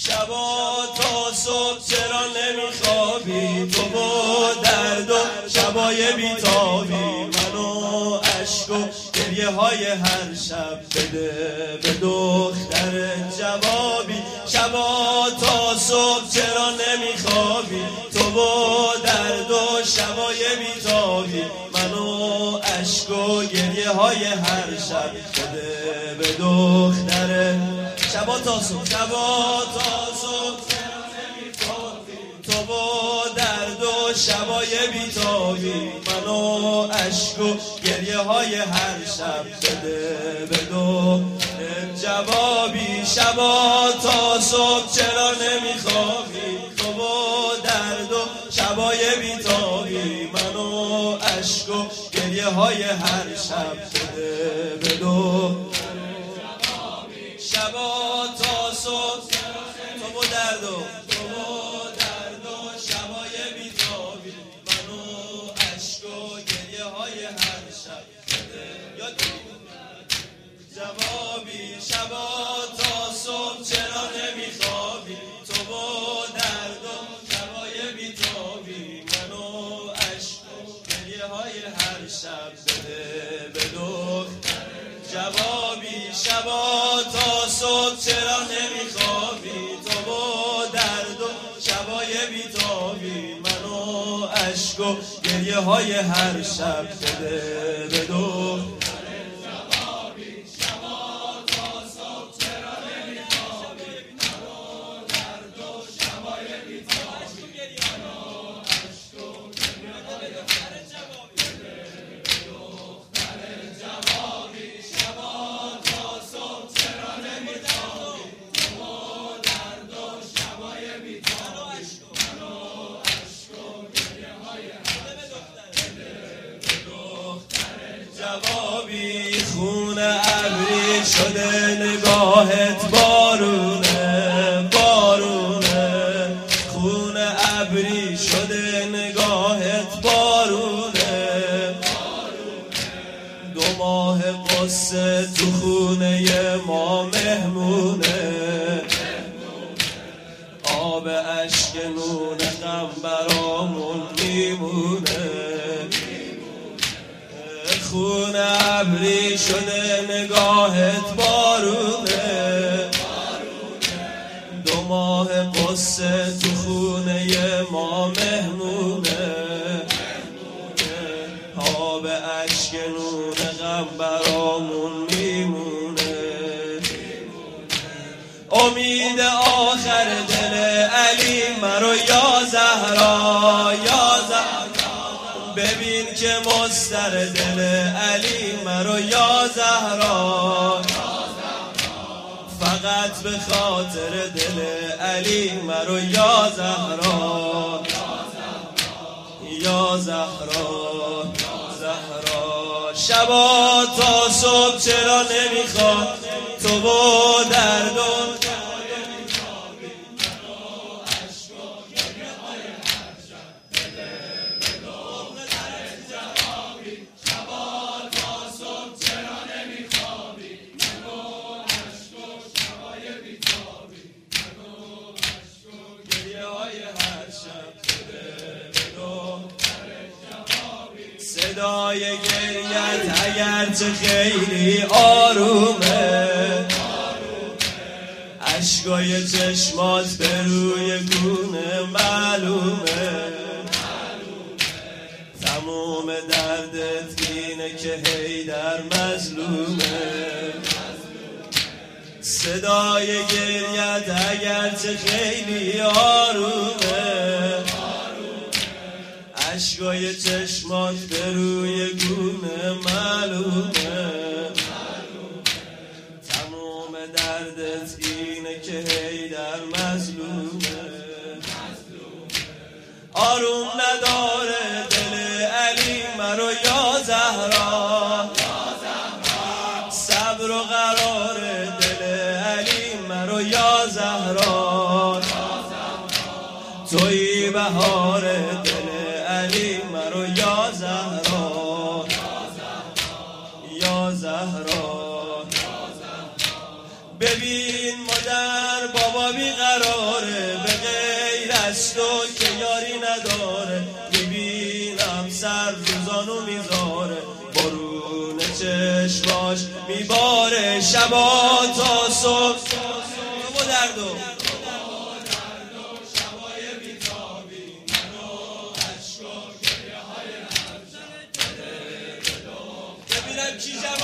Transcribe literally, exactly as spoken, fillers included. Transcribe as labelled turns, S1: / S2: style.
S1: شبا تا صبح چرا نمیخوابی؟ تو با درد و شبای بیتابی، منو عشق و گریه های هر شب بده به دختر جوابی. شبا تا صبح چرا نمیخوابی؟ تو با درد و شبای بیتابی، منو عشق و گریه های هر شب بده به دختر. شبا تا صبح شبا تا صبح تو با درد و شبای بیتابی، منو عشق و گریه های هر شب بده به دختر جوابی. شبا تا صبح چرا نمیخوابی؟ تو با درد و شبای بیتابی، منو عشق و گریه های هر شب بده به دختر. شبا تا صبح تو با درد و تو با درد و شبای بیتابی، منو عشق و گریه های هر شب یاد جوابی. شبا تا صبح چرا نمیخوابی؟ تو با درد و شبای بیتابی، منو عشق و گریه های هر شب بده به دختر جوابی. شبا تا صبح چرا نمیخوابی؟ تو با درد و شبای بیتابی، منو عشق و گریه های هر شب بده به دختر جوابی. شبا تا صبح چرا نمیخوابی؟ تو با درد و شبای بیتابی، منو عشق و گریه های هر شب بده به دختر جوابی. شبا تا صبح چرا نمیخوابی؟ تو با درد و شبای بیتابی، منو عشق و گریه های هر شب بده به دختر جوابی. خون ابری شده نگاهت بارونه بارونه، خون ابری شده نگاهت بارونه. دو ماه قصه تو خونه ما مهمونه، آب اشک نون غم برامون میمونه. خون ابری شده نگاهت بارونه، دو ماه قصه تو خونه ما مهمونه. آب اشک نون غم برامون میمونه. امید آخر دل علی مرو یا زهرا یا زهرا، ببین که مستر دل علی مرو یا زهرا. فقط به خاطر دل علی مرو یا زهرا یا زهرا زهرا. شبا تا صبح چرا نمیخواب؟ تو با درد و صدای گریت اگرچه خیلی آرومه، اشکای چشمات به روی گونه معلومه. تموم دردت اینه که حیدر مظلومه. صدای گریت اگرچه خیلی آرومه، اشکای چشمات به روی گونه معلومه. تموم دردت اینه که حیدر مظلومه. آروم نداره دل علی مرو یا زهرا، صبر و قرار دل علی مرو یا زهرا. توی بهار دل علی مرو یا زهرا یا زهرا. ببین مادر بابا بیقرار قراره، به غیر از تو که یاری نداره. میبینم سر روزانو میذاره، بارون چشماش میباره، شبا تا صبح تو درد و ببینم کی جمع